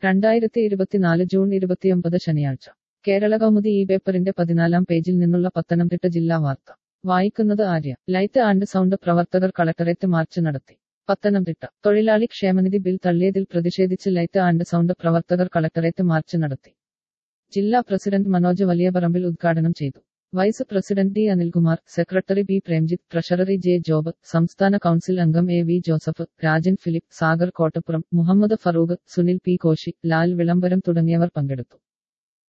2024 June 29 ശനിയാഴ്ച കേരളകൗമുദി ഈ പേപ്പറിന്റെ 14-ാം പേജിൽ നിന്നുള്ള പത്തനംതിട്ട ജില്ലാ വാർത്ത വായിക്കുന്നത് ആര്യ. ലൈറ്റ് ആൻഡ് സൗണ്ട് പ്രവർത്തകർ കളക്ടറേറ്റ് മാർച്ച് നടത്തി. പത്തനംതിട്ട തൊഴിലാളി ക്ഷേമനിധി ബിൽ തള്ളിയതിൽ പ്രതിഷേധിച്ച് ലൈറ്റ് ആൻഡ് സൗണ്ട് പ്രവർത്തകർ കളക്ടറേറ്റ് മാർച്ച് നടത്തി. ജില്ലാ പ്രസിഡന്റ് മനോജ് വലിയപറമ്പിൽ ഉദ്ഘാടനം ചെയ്തു. Vice president D Anilkumar, secretary B Premjith, treasurer J Job, സംസ്ഥാന കൗൺസിൽ അംഗം A V Joseph, Rajan Philip, Sagar Kottappuram, Muhammad Farooq, Sunil P Koshy, Lal വിളംബരം തുടങ്ങിയവർ പങ്കെടുത്തു.